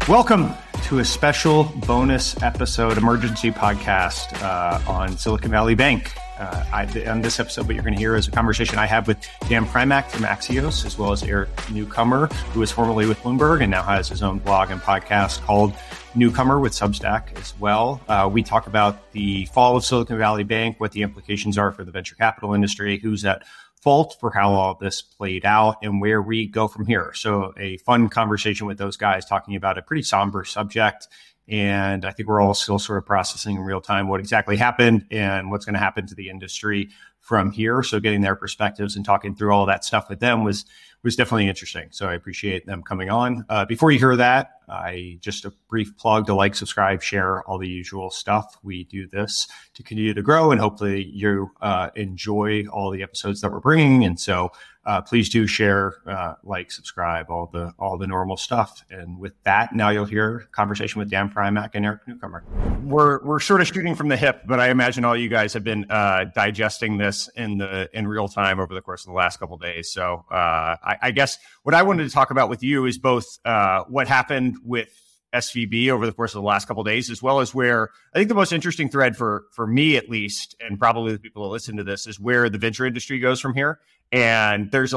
Welcome to a special bonus episode, emergency podcast on Silicon Valley Bank. On this episode, what you're going to hear is a conversation I have with Dan Primack from Axios, as well as Eric Newcomer, who was formerly with Bloomberg and now has his own blog and podcast called Newcomer with Substack as well. We talk about the fall of Silicon Valley Bank, what the implications are for the venture capital industry, who's at fault for how all this played out, and where we go from here. So a fun conversation with those guys talking about a pretty somber subject. And I think we're all still sort of processing in real time what exactly happened and what's going to happen to the industry from here. So getting their perspectives and talking through all that stuff with them was definitely interesting. So I appreciate them coming on. Before you hear that, just a brief plug to like, subscribe, share, all the usual stuff. We do this to continue to grow, and hopefully you enjoy all the episodes that we're bringing. And so please do share, like, subscribe, all the normal stuff. And with that, now you'll hear a conversation with Dan Primack and Eric Newcomer. We're sort of shooting from the hip, but I imagine all you guys have been digesting this in real time over the course of the last couple of days. So I guess what I wanted to talk about with you is both what happened with SVB over the course of the last couple of days, as well as where I think the most interesting thread for me, at least, and probably the people that listen to this, is where the venture industry goes from here. And there's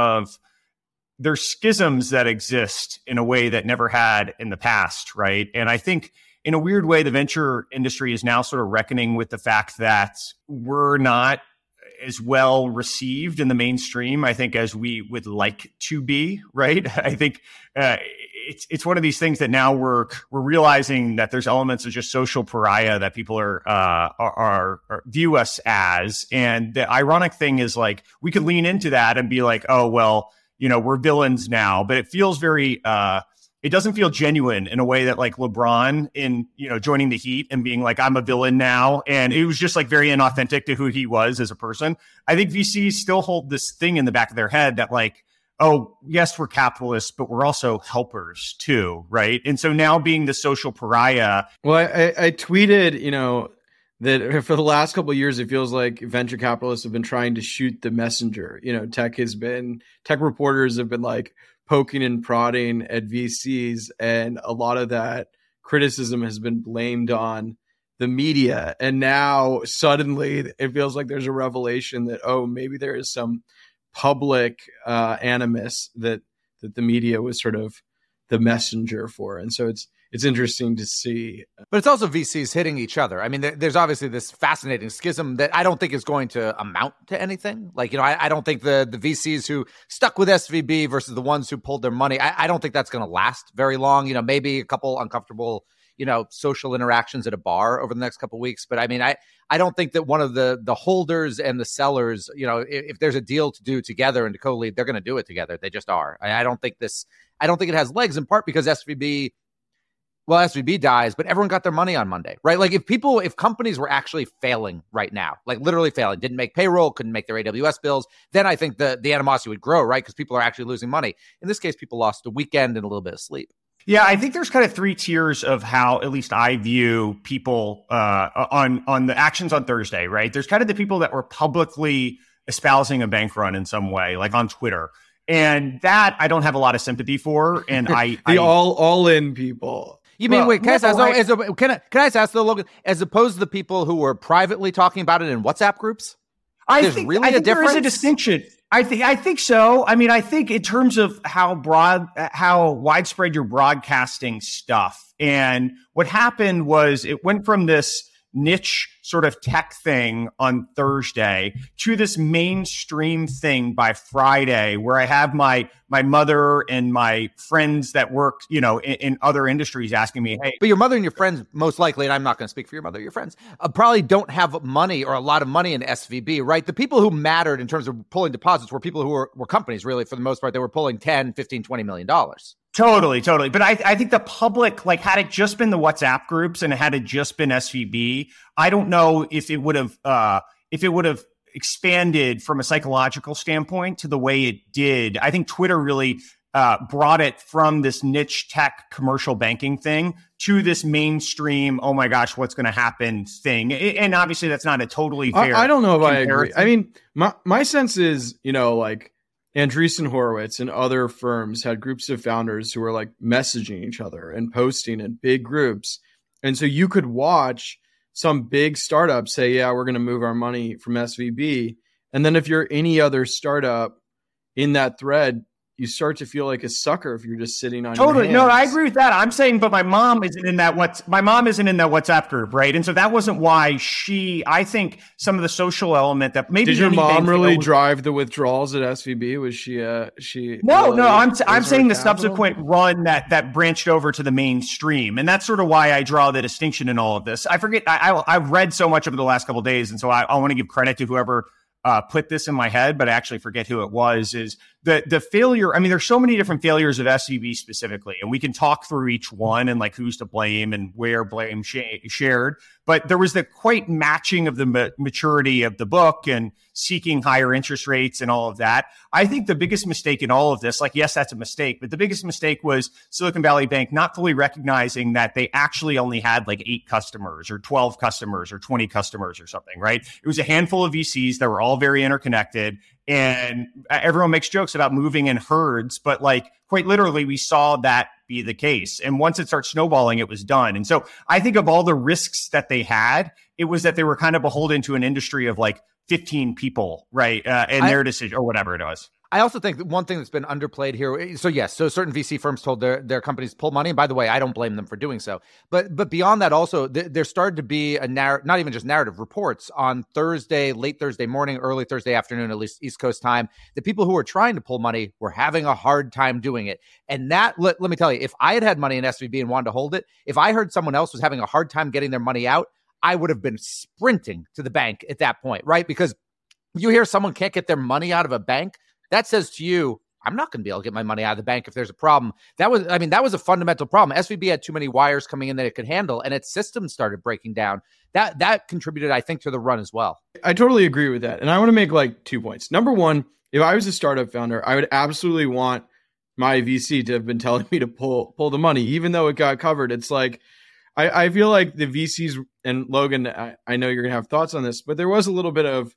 there's schisms that exist in a way that never had in the past, right? And I think in a weird way, the venture industry is now sort of reckoning with the fact that we're not as well received in the mainstream, I think, as we would like to be, right? I think it's one of these things that now we're realizing that there's elements of just social pariah that people are view us as. And the ironic thing is, like, we could lean into that and be like, oh, well, we're villains now, but it feels very it doesn't feel genuine in a way that, like, LeBron in, joining the Heat and being like, I'm a villain now. And it was just, like, very inauthentic to who he was as a person. I think VCs still hold this thing in the back of their head that, like, oh, yes, we're capitalists, but we're also helpers too, right? And so now being the social pariah. Well, I tweeted, that for the last couple of years, it feels like venture capitalists have been trying to shoot the messenger. Tech reporters have been, like, poking and prodding at VCs, and a lot of that criticism has been blamed on the media. And now suddenly it feels like there's a revelation that, oh, maybe there is some public animus that the media was sort of the messenger for. And so it's interesting to see. But it's also VCs hitting each other. I mean, there's obviously this fascinating schism that I don't think is going to amount to anything. Like, I don't think the VCs who stuck with SVB versus the ones who pulled their money, I don't think that's going to last very long. Maybe a couple uncomfortable, social interactions at a bar over the next couple of weeks. But I mean, I don't think that one of the holders and the sellers, if there's a deal to do together and to co-lead, they're going to do it together. They just are. I don't think it has legs, in part because SVB dies, but everyone got their money on Monday, right? Like, if companies were actually failing right now, like literally failing, didn't make payroll, couldn't make their AWS bills, then I think the animosity would grow, right? Because people are actually losing money. In this case, people lost a weekend and a little bit of sleep. Yeah, I think there's kind of three tiers of how, at least I view people on the actions on Thursday, right? There's kind of the people that were publicly espousing a bank run in some way, like on Twitter. And that I don't have a lot of sympathy for. And all in people. You mean, wait, can I ask though, Logan, as opposed to the people who were privately talking about it in WhatsApp groups? I think there is a distinction. I think so. I mean, I think in terms of how widespread you're broadcasting stuff. And what happened was it went from this niche sort of tech thing on Thursday to this mainstream thing by Friday, where I have my mother and my friends that work, in other industries asking me, hey. But your mother and your friends, most likely, and I'm not going to speak for your mother, your friends, probably don't have money or a lot of money in SVB, right? The people who mattered in terms of pulling deposits were people who were companies, really, for the most part. They were pulling $10, $15, $20 million. Totally. But I think the public, like, had it just been the WhatsApp groups and had it just been SVB, I don't know if it would have expanded from a psychological standpoint to the way it did. I think Twitter really brought it from this niche tech commercial banking thing to this mainstream, oh my gosh, what's going to happen thing. And obviously that's not a totally fair I don't know if comparison. I agree. I mean, my sense is, Andreessen Horowitz and other firms had groups of founders who were like messaging each other and posting in big groups. And so you could watch some big startup say, yeah, we're going to move our money from SVB. And then if you're any other startup in that thread, you start to feel like a sucker if you're just sitting on your hands. No, I agree with that. I'm saying, but my mom isn't in that WhatsApp group, right? And so that wasn't why I think some of the social element that maybe did your mom really drive the withdrawals at SVB? Was she? No. I'm saying the subsequent run that branched over to the mainstream, and that's sort of why I draw the distinction in all of this. I forget. I've read so much over the last couple of days, and so I want to give credit to whoever put this in my head, but I actually forget who it was, is the failure. I mean, there's so many different failures of SVB specifically, and we can talk through each one and like who's to blame and where blame shared. But there was the quite matching of the maturity of the book and seeking higher interest rates and all of that. I think the biggest mistake in all of this, like, yes, that's a mistake, but the biggest mistake was Silicon Valley Bank not fully recognizing that they actually only had like 8 customers or 12 customers or 20 customers or something, right? It was a handful of VCs that were all very interconnected. And everyone makes jokes about moving in herds, but like quite literally, we saw that be the case. And once it starts snowballing, it was done. And so I think of all the risks that they had, it was that they were kind of beholden to an industry of like 15 people, right? And their decision or whatever it was. I also think that one thing that's been underplayed here. So yes, so certain VC firms told their companies to pull money. And by the way, I don't blame them for doing so. But beyond that, also there started to be not even just narrative reports on Thursday, late Thursday morning, early Thursday afternoon, at least East Coast time. The people who were trying to pull money were having a hard time doing it. And that let me tell you, if I had money in SVB and wanted to hold it, if I heard someone else was having a hard time getting their money out, I would have been sprinting to the bank at that point, right? Because you hear someone can't get their money out of a bank. That says to you, I'm not going to be able to get my money out of the bank if there's a problem. That was a fundamental problem. SVB had too many wires coming in that it could handle, and its systems started breaking down. That contributed, I think, to the run as well. I totally agree with that. And I want to make like 2 points. Number one, if I was a startup founder, I would absolutely want my VC to have been telling me to pull the money, even though it got covered. It's like, I feel like the VCs, and Logan, I know you're going to have thoughts on this, but there was a little bit of,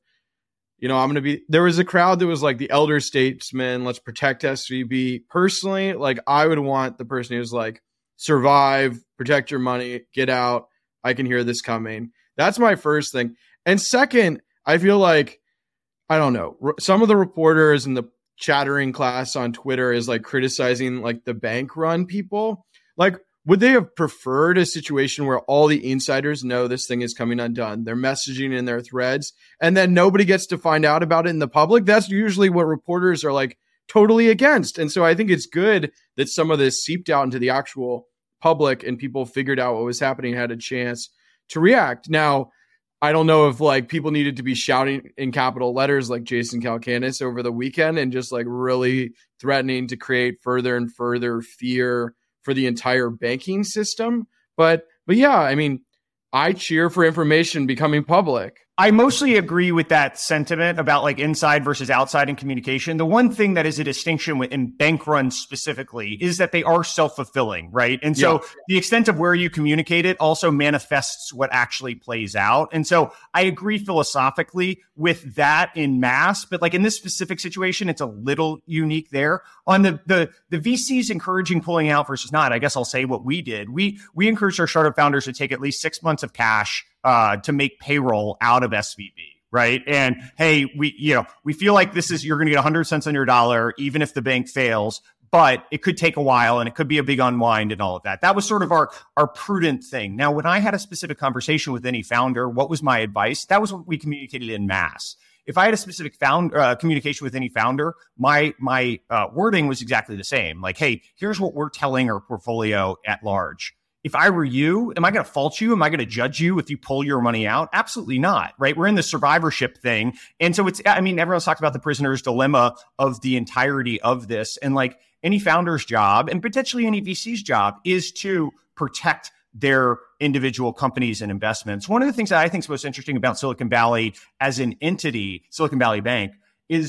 there was a crowd that was like the elder statesman, let's protect SVB. Personally, like I would want the person who's like, survive, protect your money, get out. I can hear this coming. That's my first thing. And second, I feel like, I don't know, some of the reporters in the chattering class on Twitter is like criticizing like the bank run people. Like, would they have preferred a situation where all the insiders know this thing is coming undone? They're messaging in their threads, and then nobody gets to find out about it in the public. That's usually what reporters are like totally against. And so I think it's good that some of this seeped out into the actual public and people figured out what was happening, had a chance to react. Now, I don't know if like people needed to be shouting in capital letters like Jason Calacanis over the weekend and just like really threatening to create further and further fear for the entire banking system. But yeah, I mean, I cheer for information becoming public. I mostly agree with that sentiment about like inside versus outside in communication. The one thing that is a distinction in bank runs specifically is that they are self-fulfilling, right? And so the extent of where you communicate it also manifests what actually plays out. And so I agree philosophically with that in mass, but like in this specific situation, it's a little unique there. On the VCs encouraging pulling out versus not, I guess I'll say what we did. We encouraged our startup founders to take at least 6 months of cash to make payroll out of SVB, right? And hey, we feel like you're going to get 100 cents on your dollar, even if the bank fails, but it could take a while and it could be a big unwind and all of that. That was sort of our prudent thing. Now, when I had a specific conversation with any founder, what was my advice? That was what we communicated in mass. If I had a specific communication with any founder, my wording was exactly the same. Like, hey, here's what we're telling our portfolio at large. If I were you, am I going to fault you? Am I going to judge you if you pull your money out? Absolutely not, right? We're in the survivorship thing. And so everyone's talked about the prisoner's dilemma of the entirety of this. And like any founder's job and potentially any VC's job is to protect their individual companies and investments. One of the things that I think is most interesting about Silicon Valley as an entity, Silicon Valley Bank, is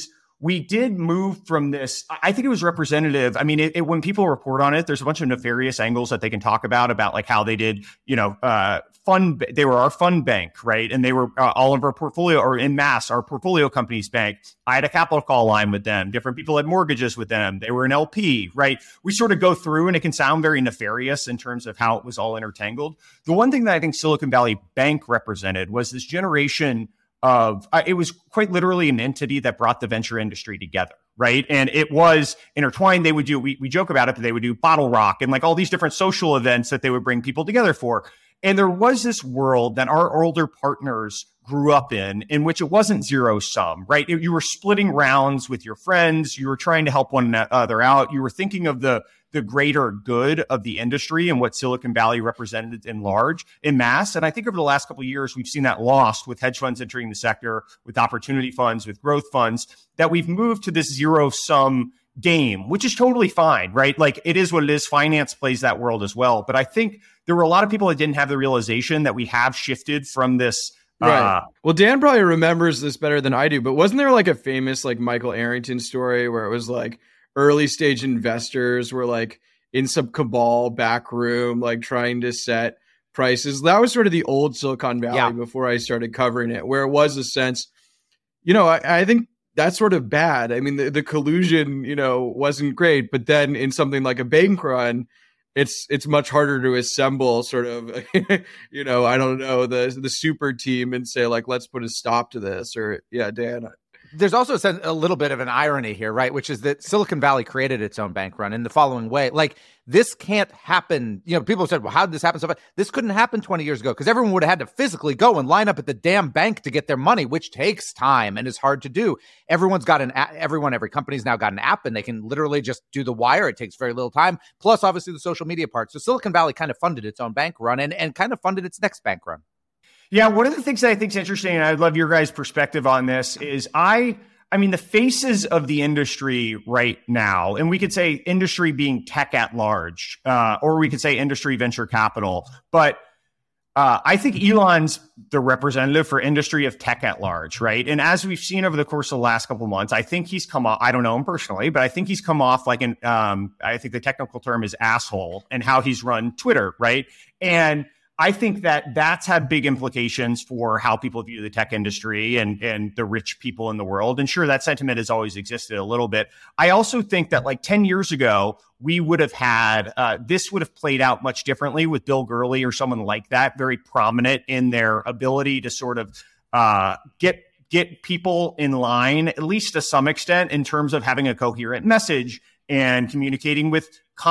we did move from this. I think it was representative. I mean, when people report on it, there's a bunch of nefarious angles that they can talk about like how they did, fund. They were our fund bank, right? And they were all of our portfolio, or in mass, our portfolio company's bank. I had a capital call line with them. Different people had mortgages with them. They were an LP, right? We sort of go through, and it can sound very nefarious in terms of how it was all intertangled. The one thing that I think Silicon Valley Bank represented was this generation of it was quite literally an entity that brought the venture industry together, right? And it was intertwined. They would do, we joke about it, but they would do Bottle Rock and like all these different social events that they would bring people together for. And there was this world that our older partners grew up in which it wasn't zero sum, right? You were splitting rounds with your friends. You were trying to help one another out. You were thinking of the greater good of the industry and what Silicon Valley represented in mass. And I think over the last couple of years, we've seen that lost with hedge funds entering the sector, with opportunity funds, with growth funds, that we've moved to this zero sum game, which is totally fine, right? Like it is what it is. Finance plays that world as well. But I think there were a lot of people that didn't have the realization that we have shifted from this. Right. Well, Dan probably remembers this better than I do, but wasn't there like a famous like Michael Arrington story where it was like early stage investors were like in some cabal back room, like trying to set prices? That was sort of the old Silicon Valley before I started covering it, where it was a sense, I think that's sort of bad. I mean, the collusion, wasn't great, but then in something like a bank run, it's much harder to assemble sort of, I don't know, the super team and say like, let's put a stop to this. Or Dan. There's also a little bit of an irony here, right? Which is that Silicon Valley created its own bank run in the following way. Like, this can't happen. People said, well, how did this happen so fast? This couldn't happen 20 years ago because everyone would have had to physically go and line up at the damn bank to get their money, which takes time and is hard to do. Everyone's got an app. Every company's now got an app, and they can literally just do the wire. It takes very little time. Plus, obviously, the social media part. So Silicon Valley kind of funded its own bank run and kind of funded its next bank run. Yeah, one of the things that I think is interesting, and I'd love your guys' perspective on this, is I mean, the faces of the industry right now, and we could say industry being tech at large, or we could say industry venture capital, but I think Elon's the representative for industry of tech at large, right? And as we've seen over the course of the last couple of months, I think he's come off, I don't know him personally, but I think he's come off like I think the technical term is asshole, and how he's run Twitter, right? And I think that that's had big implications for how people view the tech industry and the rich people in the world. And sure, that sentiment has always existed a little bit. I also think that like 10 years ago, we would have had, this would have played out much differently with Bill Gurley or someone like that, very prominent in their ability to sort of get people in line, at least to some extent, in terms of having a coherent message and communicating with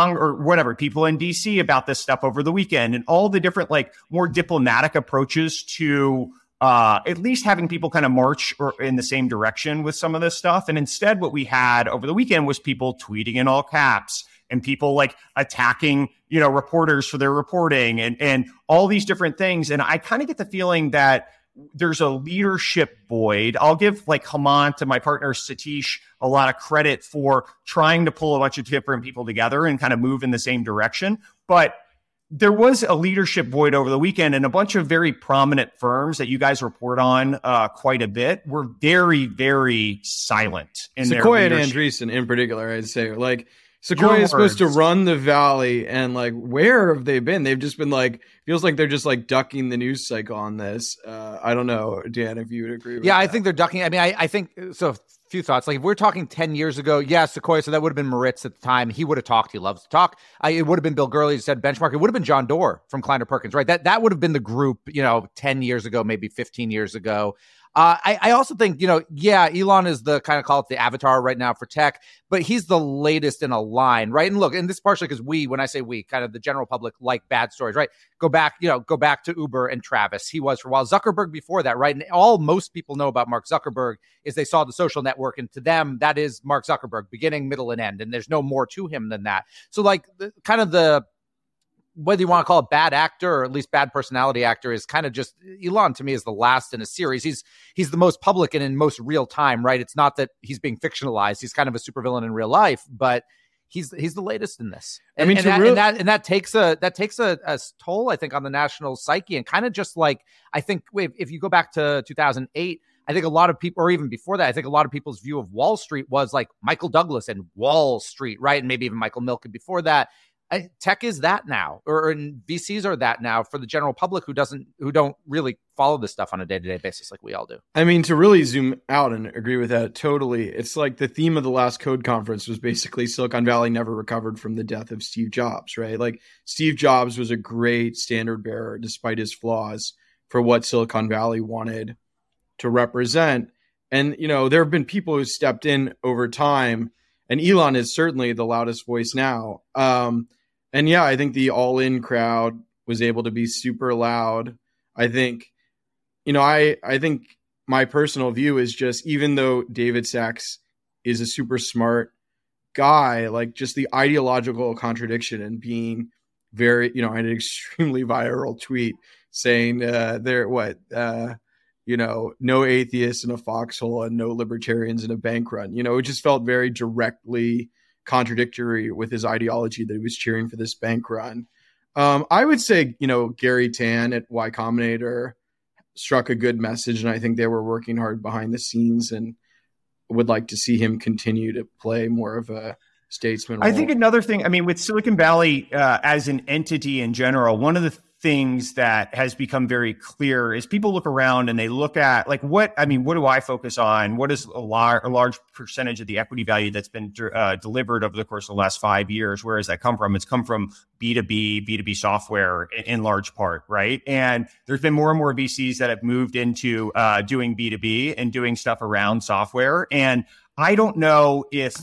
people in DC about this stuff over the weekend, and all the different like more diplomatic approaches to at least having people kind of march in the same direction with some of this stuff. And instead, what we had over the weekend was people tweeting in all caps and people like attacking, reporters for their reporting and all these different things. And I kind of get the feeling that there's a leadership void. I'll give like Hemant and my partner Satish a lot of credit for trying to pull a bunch of different people together and kind of move in the same direction. But there was a leadership void over the weekend, and a bunch of very prominent firms that you guys report on quite a bit were very, very silent in Sequoia their and Andreessen in particular, I'd say. Like, Sequoia is supposed to run the Valley, and like, where have they been? They've just been like, feels like they're just like ducking the news cycle on this. I don't know, Dan, if you would agree with that. I think they're ducking. I mean, I think so. Few thoughts. Like if we're talking 10 years ago, Sequoia. So that would have been Moritz at the time. He would have talked. He loves to talk. It would have been Bill Gurley, who said Benchmark. It would have been John Doerr from Kleiner Perkins, right? That would have been the group, 10 years ago, maybe 15 years ago. I also think, Elon is the kind of call it the avatar right now for tech, but he's the latest in a line, right? And look, and this is partially because when I say we, kind of the general public like bad stories, right? Go back to Uber and Travis. He was for a while. Zuckerberg before that, right? And all most people know about Mark Zuckerberg is they saw the social network, and to them, that is Mark Zuckerberg, beginning, middle, and end. And there's no more to him than that. So like whether you want to call it bad actor or at least bad personality actor is kind of just Elon to me is the last in a series. He's the most public and in most real time, right? It's not that he's being fictionalized. He's kind of a supervillain in real life, but he's the latest in this. And, that takes a toll, I think, on the national psyche, and kind of just like, I think if you go back to 2008, I think a lot of people, or even before that, I think a lot of people's view of Wall Street was like Michael Douglas and Wall Street, right? And maybe even Michael Milken before that. Tech is that now, or VCs are that now for the general public who don't really follow this stuff on a day-to-day basis like we all do. I mean, to really zoom out and agree with that totally, it's like the theme of the last Code conference was basically Silicon Valley never recovered from the death of Steve Jobs, right? Like Steve Jobs was a great standard bearer despite his flaws for what Silicon Valley wanted to represent. And, there have been people who stepped in over time, and Elon is certainly the loudest voice now. And yeah, I think the all-in crowd was able to be super loud. I think, I think my personal view is just, even though David Sacks is a super smart guy, like just the ideological contradiction and being very, I had an extremely viral tweet saying no atheists in a foxhole and no libertarians in a bank run. It just felt very directly contradictory with his ideology that he was cheering for this bank run. I would say, Gary Tan at Y Combinator struck a good message, and I think they were working hard behind the scenes and would like to see him continue to play more of a statesman role. I think another thing, with Silicon Valley as an entity in general, one of the things that has become very clear is people look around and they look at what do I focus on? What is a large percentage of the equity value that's been delivered over the course of the last 5 years? Where does that come from? It's come from B2B software in large part, right? And there's been more and more VCs that have moved into doing B2B and doing stuff around software. And I don't know if,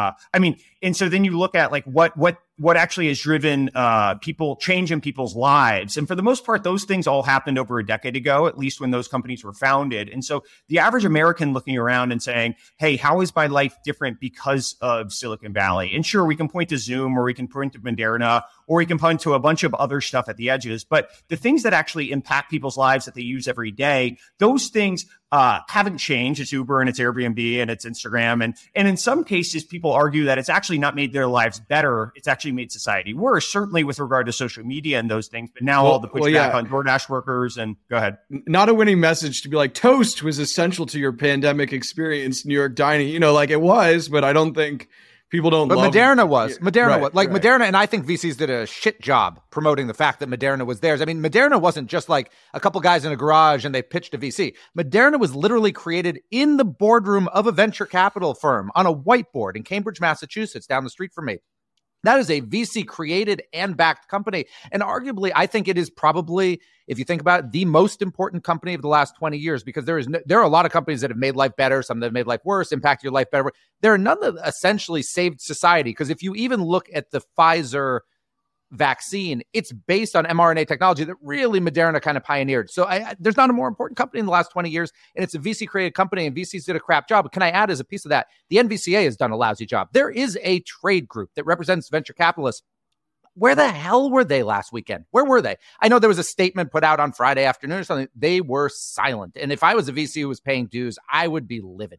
and so then you look at what actually has driven change in people's lives. And for the most part, those things all happened over a decade ago, at least when those companies were founded. And so the average American looking around and saying, hey, how is my life different because of Silicon Valley? And sure, we can point to Zoom, or we can point to Moderna, or we can point to a bunch of other stuff at the edges. But the things that actually impact people's lives that they use every day, those things haven't changed. It's Uber and it's Airbnb and it's Instagram. And in some cases, people argue that it's actually not made their lives better. It's actually made society worse, certainly with regard to social media and those things. But now all the pushback on DoorDash workers, and go ahead. Not a winning message to be like, toast was essential to your pandemic experience, New York dining. It was, but I don't think people don't love it. Moderna was. Moderna, and I think VCs did a shit job promoting the fact that Moderna was theirs. Moderna wasn't just like a couple guys in a garage and they pitched a VC. Moderna was literally created in the boardroom of a venture capital firm on a whiteboard in Cambridge, Massachusetts, down the street from me. That is a VC created and backed company. And arguably, I think it is probably, if you think about it, the most important company of the last 20 years, because there are a lot of companies that have made life better, some that have made life worse, impact your life better. There are none that essentially saved society. Because if you even look at the Pfizer vaccine, it's based on mRNA technology that really Moderna kind of pioneered. So there's not a more important company in the last 20 years, and it's a VC-created company, and VCs did a crap job. But can I add as a piece of that, the NVCA has done a lousy job. There is a trade group that represents venture capitalists. Where the hell were they last weekend? Where were they? I know there was a statement put out on Friday afternoon or something. They were silent. And if I was a VC who was paying dues, I would be livid.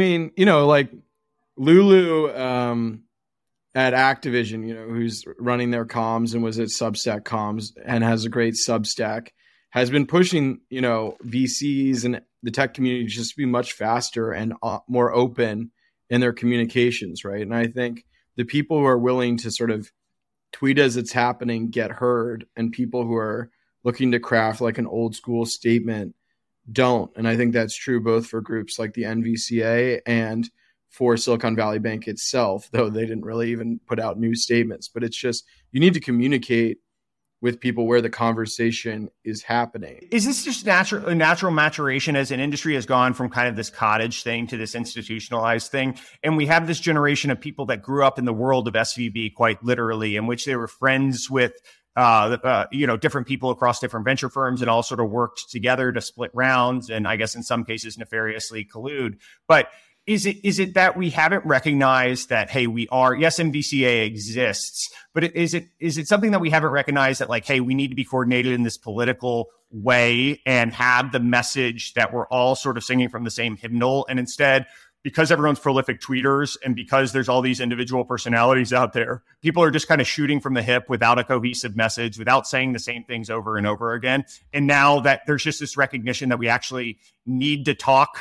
Lulu at Activision, who's running their comms and was at Substack Comms and has a great Substack, has been pushing, VCs and the tech community just to be much faster and more open in their communications, right? And I think the people who are willing to sort of tweet as it's happening get heard, and people who are looking to craft like an old school statement don't. And I think that's true both for groups like the NVCA and for Silicon Valley Bank itself, though they didn't really even put out new statements. But it's just, you need to communicate with people where the conversation is happening. Is this just a natural maturation as an industry has gone from kind of this cottage thing to this institutionalized thing? And we have this generation of people that grew up in the world of SVB quite literally, in which they were friends with different people across different venture firms and all sort of worked together to split rounds and I guess in some cases nefariously collude. But is it that we haven't recognized that, hey, yes, NVCA exists, but is it something that we haven't recognized that hey, we need to be coordinated in this political way and have the message that we're all sort of singing from the same hymnal, and instead, because everyone's prolific tweeters and because there's all these individual personalities out there, people are just kind of shooting from the hip without a cohesive message, without saying the same things over and over again. And now that there's just this recognition that we actually need to talk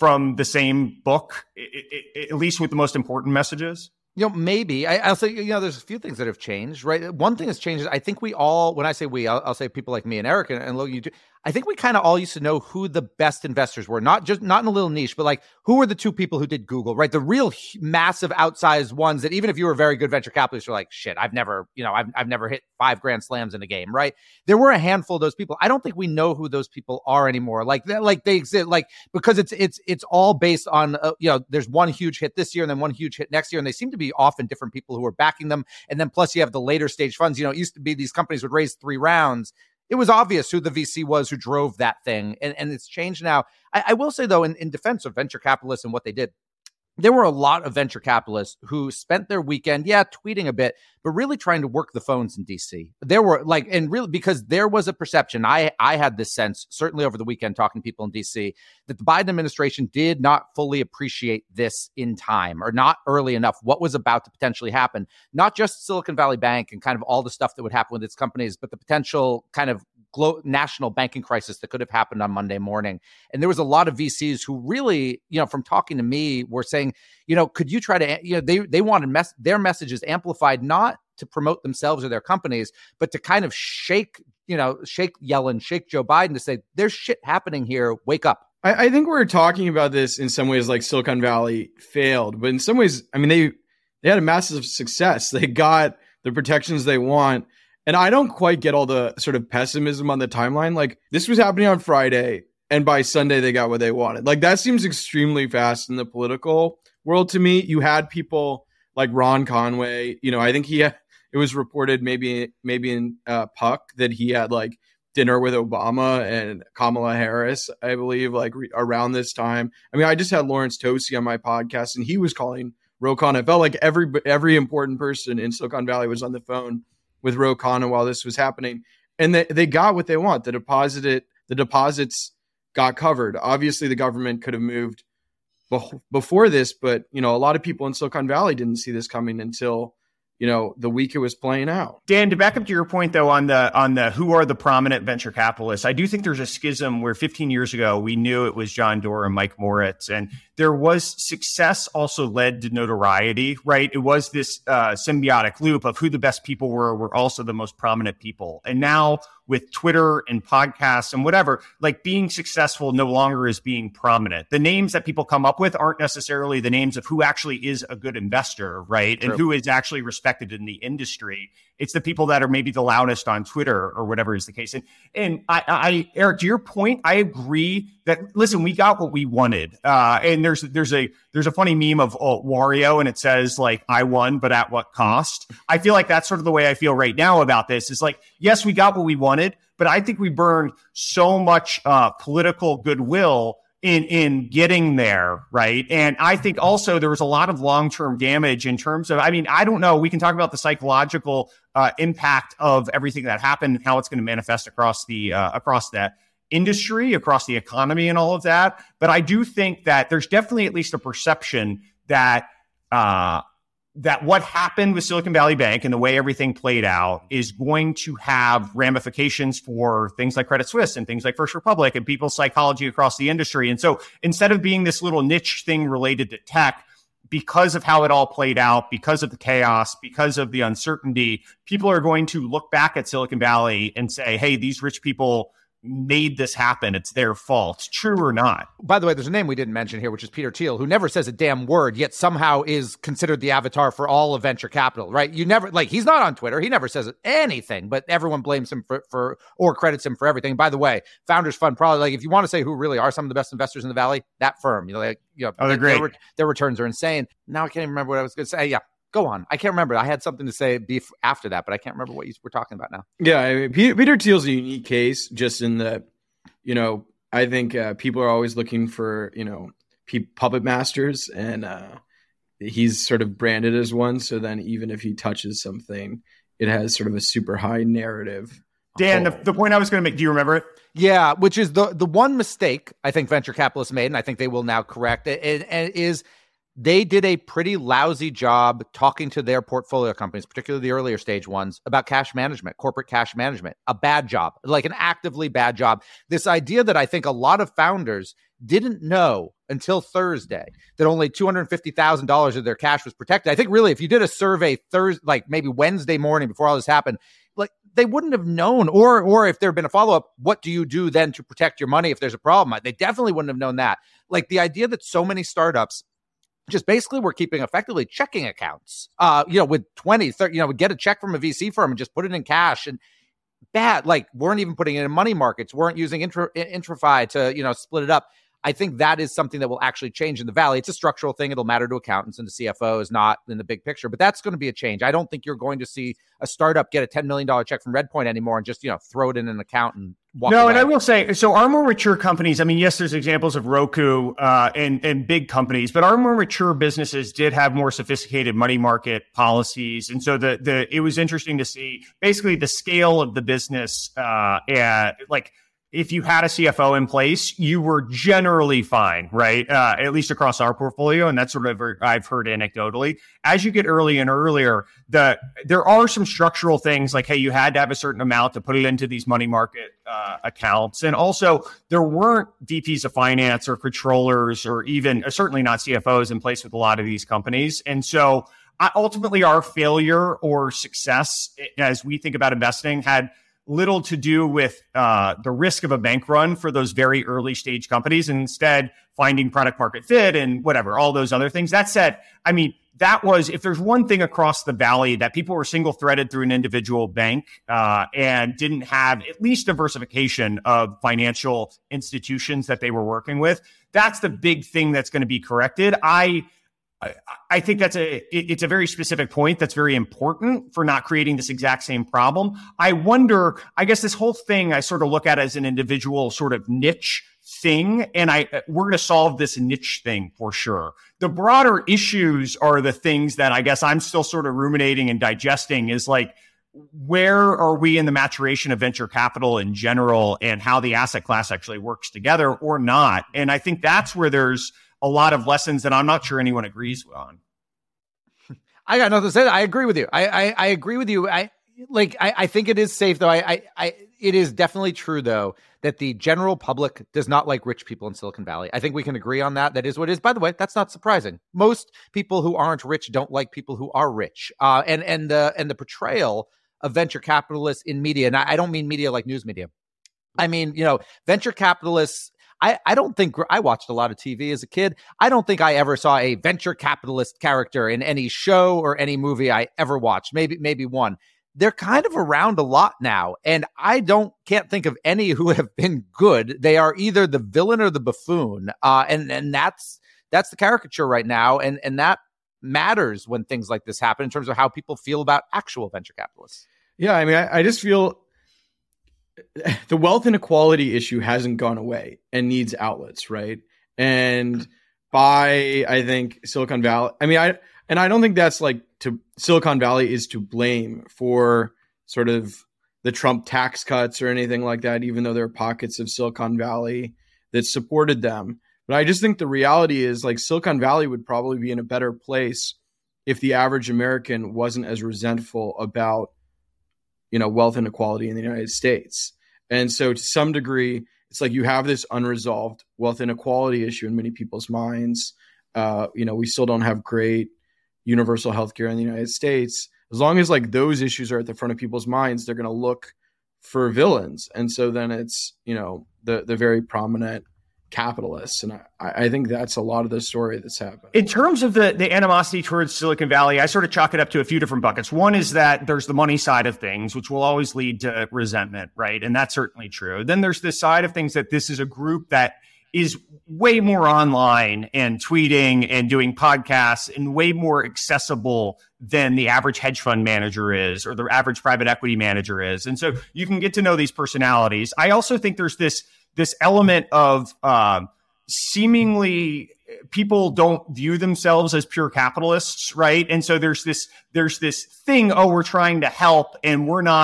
from the same book, at least with the most important messages? Maybe. I'll say, there's a few things that have changed, right? One thing that's changed is I think we all, when I say we, I'll say people like me and Eric and Logan, you do. I think we kind of all used to know who the best investors were, not in a little niche, but like who were the two people who did Google, right? The real massive outsized ones that even if you were a very good venture capitalist, you're like, shit, I've never hit 5 grand slams in a game, right? There were a handful of those people. I don't think we know who those people are anymore. Like they exist, like, because it's all based on, there's one huge hit this year and then one huge hit next year. And they seem to be often different people who are backing them. And then plus you have the later stage funds. It used to be these companies would raise 3 rounds. It was obvious who the VC was who drove that thing. And it's changed now. I will say, though, in defense of venture capitalists and what they did, there were a lot of venture capitalists who spent their weekend, tweeting a bit, but really trying to work the phones in DC. There were because there was a perception. I had this sense, certainly over the weekend, talking to people in DC, that the Biden administration did not fully appreciate this in time or not early enough, what was about to potentially happen. Not just Silicon Valley Bank and kind of all the stuff that would happen with its companies, but the potential kind of national banking crisis that could have happened on Monday morning. And there was a lot of VCs who really, from talking to me, were saying, could you try to, they wanted their messages amplified, not to promote themselves or their companies, but to kind of shake Yellen, shake Joe Biden to say, there's shit happening here. Wake up. I think we're talking about this in some ways like Silicon Valley failed, but in some ways, I mean, they had a massive success. They got the protections they want. And I don't quite get all the sort of pessimism on the timeline. Like, this was happening on Friday, and by Sunday, they got what they wanted. Like, that seems extremely fast in the political world to me. You had people like Ron Conway. I think it was reported maybe in Puck that he had like dinner with Obama and Kamala Harris, I believe, like around this time. I mean, I just had Lawrence Tosi on my podcast, and he was calling Ro Khanna. It felt like every important person in Silicon Valley was on the phone with Ro Khanna while this was happening. And they got what they want. The deposits got covered. Obviously, the government could have moved before this, but, a lot of people in Silicon Valley didn't see this coming until, the week it was playing out. Dan, to back up to your point, though, on the who are the prominent venture capitalists, I do think there's a schism where 15 years ago, we knew it was John Doerr and Mike Moritz, and there was success also led to notoriety, right? It was this symbiotic loop of who the best people were also the most prominent people. And now with Twitter and podcasts and whatever, like being successful no longer is being prominent. The names that people come up with aren't necessarily the names of who actually is a good investor, right? True. And who is actually respected in the industry. It's the people that are maybe the loudest on Twitter or whatever is the case. And I Eric, to your point, I agree that, listen, we got what we wanted. And there's a funny meme of Wario, and it says like, I won, but at what cost? I feel like that's sort of the way I feel right now about this. Is like, yes, we got what we wanted, but I think we burned so much political goodwill in getting there, right? And I think also there was a lot of long-term damage in terms of, I mean, I don't know, we can talk about the psychological impact of everything that happened and how it's going to manifest across the industry, across the economy and all of that. But I do think that there's definitely at least a perception that that what happened with Silicon Valley Bank and the way everything played out is going to have ramifications for things like Credit Suisse and things like First Republic and people's psychology across the industry. And so instead of being this little niche thing related to tech, because of how it all played out, because of the chaos, because of the uncertainty, people are going to look back at Silicon Valley and say, hey, these rich people made this happen. It's their fault. True or not? By the way, there's a name we didn't mention here, which is Peter Thiel, who never says a damn word, yet somehow is considered the avatar for all of venture capital, right? You never, like, he's not on Twitter. He never says anything, but everyone blames him for or credits him for everything. By the way, Founders Fund, probably, like, if you want to say who really are some of the best investors in the Valley, that firm, they're great. Their returns are insane. Now I can't even remember what I was going to say. Yeah. Go on. I can't remember. I had something to say after that, but I can't remember what you were talking about now. Yeah. I mean, Peter Thiel's a unique case just in that, I think people are always looking for, puppet masters, and he's sort of branded as one. So then even if he touches something, it has sort of a super high narrative. Dan, the point I was going to make, do you remember it? Yeah, which is the one mistake I think venture capitalists made, and I think they will now correct it, and is they did a pretty lousy job talking to their portfolio companies, particularly the earlier stage ones, about cash management, corporate cash management. A bad job, like an actively bad job. This idea that I think a lot of founders didn't know until Thursday that only $250,000 of their cash was protected. I think really, if you did a survey Thursday, like maybe Wednesday morning before all this happened, like they wouldn't have known, or if there had been a follow-up, what do you do then to protect your money if there's a problem? They definitely wouldn't have known that. Like the idea that so many startups just basically we're keeping effectively checking accounts, with 20, 30, we get a check from a VC firm and just put it in cash, and like weren't even putting it in money markets, weren't using IntraFi to, split it up. I think that is something that will actually change in the Valley. It's a structural thing. It'll matter to accountants and the CFOs, not in the big picture, but that's going to be a change. I don't think you're going to see a startup get a $10 million check from Redpoint anymore and just, throw it in an account and walk away. And I will say, so our more mature companies, I mean, yes, there's examples of Roku and big companies, but our more mature businesses did have more sophisticated money market policies. And so it was interesting to see basically the scale of the business, if you had a CFO in place, you were generally fine, right? At least across our portfolio. And that's sort of I've heard anecdotally. As you get early and earlier, there are some structural things like, hey, you had to have a certain amount to put it into these money market accounts. And also there weren't VPs of finance or controllers or even certainly not CFOs in place with a lot of these companies. And so ultimately our failure or success as we think about investing had little to do with the risk of a bank run for those very early stage companies, and instead finding product market fit and whatever, all those other things. That said, I mean, that was, if there's one thing across the Valley that people were single threaded through an individual bank and didn't have at least diversification of financial institutions that they were working with, that's the big thing that's going to be corrected. I think it's a very specific point that's very important for not creating this exact same problem. I wonder, I guess this whole thing I sort of look at as an individual sort of niche thing, and we're going to solve this niche thing for sure. The broader issues are the things that I guess I'm still sort of ruminating and digesting is like, where are we in the maturation of venture capital in general and how the asset class actually works together or not? And I think that's where there's a lot of lessons that I'm not sure anyone agrees on. I got nothing to say. I agree with you. I agree with you. I think it is safe though. It is definitely true though that the general public does not like rich people in Silicon Valley. I think we can agree on that. That is what it is. By the way, that's not surprising. Most people who aren't rich don't like people who are rich. And the portrayal of venture capitalists in media, and I don't mean media like news media. I mean, venture capitalists. I don't think I watched a lot of TV as a kid. I don't think I ever saw a venture capitalist character in any show or any movie I ever watched. Maybe one. They're kind of around a lot now, and I can't think of any who have been good. They are either the villain or the buffoon, and that's the caricature right now, and that matters when things like this happen in terms of how people feel about actual venture capitalists. Yeah, I mean, I just feel the wealth inequality issue hasn't gone away and needs outlets, right? And I think Silicon Valley, I don't think that's Silicon Valley is to blame for sort of the Trump tax cuts or anything like that, even though there are pockets of Silicon Valley that supported them. But I just think the reality is Silicon Valley would probably be in a better place if the average American wasn't as resentful about wealth inequality in the United States. And so to some degree, it's like you have this unresolved wealth inequality issue in many people's minds. We still don't have great universal healthcare in the United States. As long as those issues are at the front of people's minds, they're going to look for villains. And so then it's, the very prominent capitalists. And I think that's a lot of the story that's happened. In terms of the animosity towards Silicon Valley, I sort of chalk it up to a few different buckets. One is that there's the money side of things, which will always lead to resentment, right? And that's certainly true. Then there's this side of things that this is a group that is way more online and tweeting and doing podcasts and way more accessible than the average hedge fund manager is or the average private equity manager is. And so you can get to know these personalities. I also think there's this element of seemingly people don't view themselves as pure capitalists, right? And so there's this thing, we're trying to help and we're not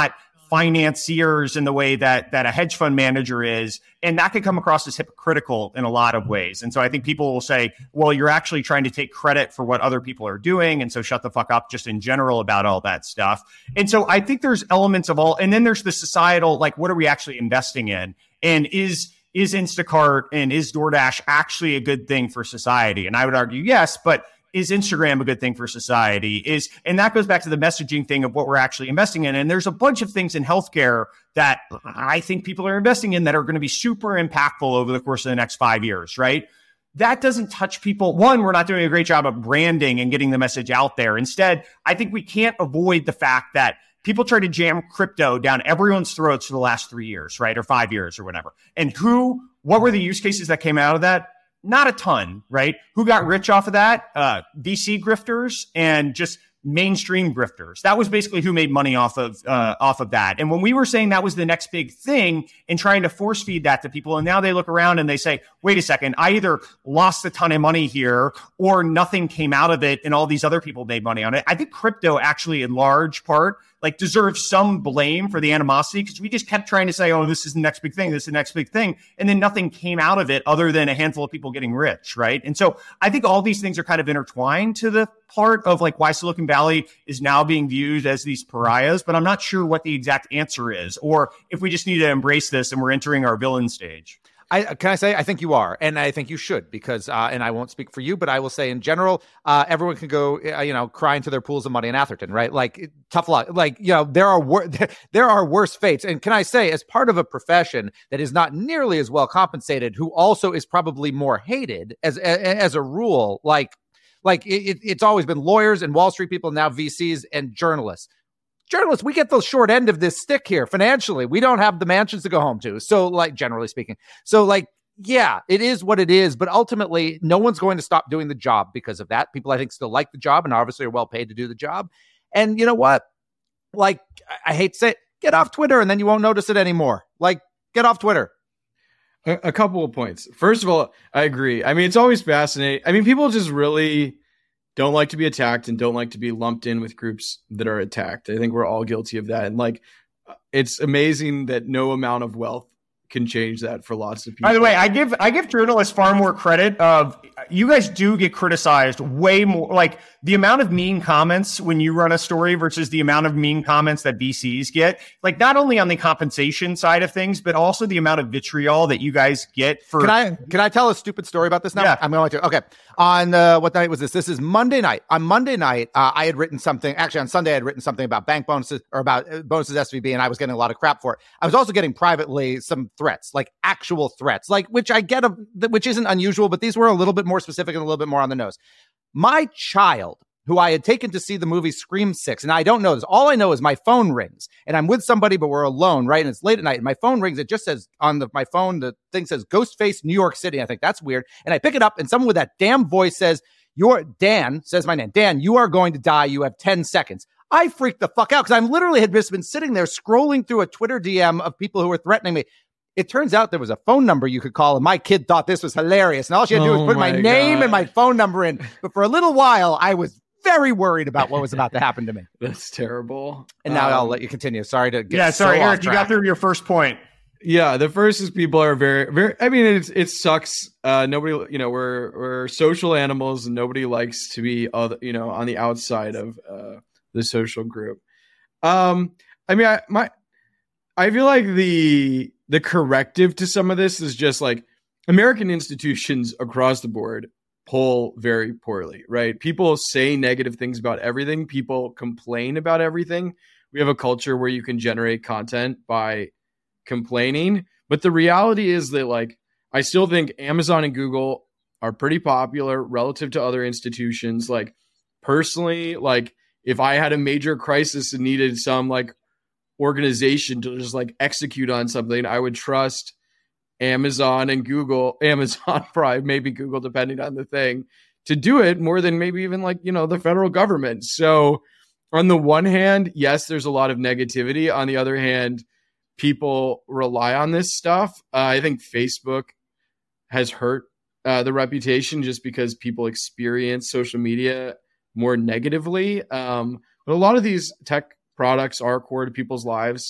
financiers in the way that a hedge fund manager is. And that could come across as hypocritical in a lot of ways. And so I think people will say, well, you're actually trying to take credit for what other people are doing. And so shut the fuck up just in general about all that stuff. And so I think there's elements of all, and then there's the societal, like, what are we actually investing in? And is Instacart and is DoorDash actually a good thing for society? And I would argue yes, but is Instagram a good thing for society? And that goes back to the messaging thing of what we're actually investing in. And there's a bunch of things in healthcare that I think people are investing in that are going to be super impactful over the course of the next 5 years, right? That doesn't touch people. One, we're not doing a great job of branding and getting the message out there. Instead, I think we can't avoid the fact that people try to jam crypto down everyone's throats for the last 3 years, right? Or 5 years or whatever. And what were the use cases that came out of that? Not a ton, right? Who got rich off of that? VC grifters and just mainstream grifters. That was basically who made money off of that. And when we were saying that was the next big thing and trying to force feed that to people, and now they look around and they say, wait a second, I either lost a ton of money here or nothing came out of it and all these other people made money on it. I think crypto actually in large part deserves some blame for the animosity because we just kept trying to say, oh, this is the next big thing. This is the next big thing. And then nothing came out of it other than a handful of people getting rich, right? And so I think all these things are kind of intertwined to the part of why Silicon Valley is now being viewed as these pariahs, but I'm not sure what the exact answer is or if we just need to embrace this and we're entering our villain stage. I think you are, and I think you should, because, and I won't speak for you, but I will say in general, everyone can go, cry into their pools of money in Atherton, right? Tough luck. There are worse fates. And can I say, as part of a profession that is not nearly as well compensated, who also is probably more hated as a rule, it's always been lawyers and Wall Street people, now VCs and journalists. Journalists, we get the short end of this stick here financially. We don't have the mansions to go home to. So, generally speaking. So, yeah, it is what it is. But ultimately, no one's going to stop doing the job because of that. People, I think, still like the job and obviously are well paid to do the job. And you know what? I hate to say it, get off Twitter and then you won't notice it anymore. Get off Twitter. A couple of points. First of all, I agree. I mean, it's always fascinating. I mean, people just really don't like to be attacked and don't like to be lumped in with groups that are attacked. I think we're all guilty of that. And it's amazing that no amount of wealth can change that for lots of people. By the way, I give journalists far more credit of you guys do get criticized way more. The amount of mean comments when you run a story versus the amount of mean comments that VCs get, not only on the compensation side of things, but also the amount of vitriol that you guys get for. Can I tell a stupid story about this now? Yeah. I'm going to. Okay. On what night was this? This is Monday night. On Monday night, I had written something. Actually, on Sunday, I had written something about bank bonuses or about bonuses SVB, and I was getting a lot of crap for it. I was also getting privately some threats, actual threats, which I get, which isn't unusual, but these were a little bit more specific and a little bit more on the nose. My child, who I had taken to see the movie Scream 6, and I don't know this. All I know is my phone rings, and I'm with somebody, but we're alone, right? And it's late at night, and my phone rings. It just says on my phone, the thing says Ghostface, New York City. I think that's weird. And I pick it up, and someone with that damn voice says, Dan says my name. Dan, you are going to die. You have 10 seconds. I freaked the fuck out because I literally had just been sitting there scrolling through a Twitter DM of people who were threatening me. It turns out there was a phone number you could call, and my kid thought this was hilarious. And all she had to do was put my name and my phone number in. But for a little while, I was very worried about what was about to happen to me. That's terrible. And now I'll let you continue. Sorry to get Eric, you got through your first point. Yeah, the first is people are very, very. I mean, it sucks. Nobody, we're social animals, and nobody likes to be, on the outside of the social group. I feel like the corrective to some of this is just American institutions across the board poll very poorly, right? People say negative things about everything. People complain about everything. We have a culture where you can generate content by complaining. But the reality is that I still think Amazon and Google are pretty popular relative to other institutions. Personally, if I had a major crisis and needed some organization to just execute on something, I would trust Amazon and Google, Amazon probably, maybe Google, depending on the thing, to do it more than maybe even the federal government. So on the one hand, yes, there's a lot of negativity. On the other hand, people rely on this stuff. I think Facebook has hurt the reputation just because people experience social media more negatively. But a lot of these tech products are core to people's lives.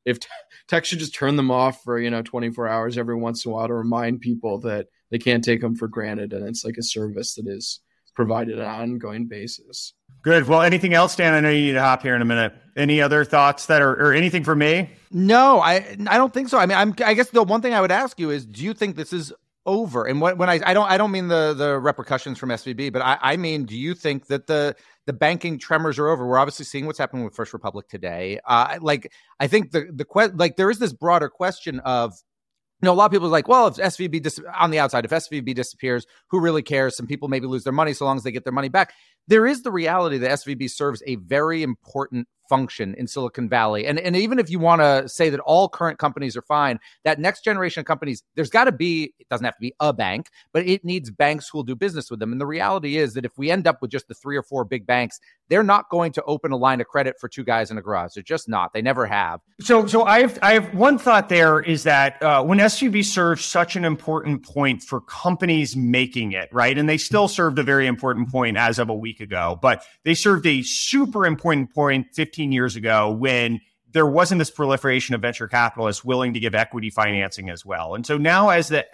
if tech should just turn them off for 24 hours every once in a while to remind people that they can't take them for granted, and it's like a service that is provided on an ongoing basis. Good. Well, anything else, Dan? I know you need to hop here in a minute. Any other thoughts or anything for me? No, I don't think so. I mean, I guess the one thing I would ask you is, do you think this is over? And when I don't mean the repercussions from SVB, but I mean, do you think that the banking tremors are over? We're obviously seeing what's happening with First Republic today. I think there is this broader question of, a lot of people are like, well, if SVB on the outside, if SVB disappears, who really cares? Some people maybe lose their money so long as they get their money back. There is the reality that SVB serves a very important function in Silicon Valley. And even if you want to say that all current companies are fine, that next generation of companies, there's got to be, it doesn't have to be a bank, but it needs banks who will do business with them. And the reality is that if we end up with just the 3 or 4 big banks, they're not going to open a line of credit for 2 guys in a garage. They're just not. They never have. So I have one thought there is that when SVB serves such an important point for companies making it, right? And they still served a very important point as of a week ago, but they served a super important point 15 years ago when there wasn't this proliferation of venture capitalists willing to give equity financing as well. And so now as the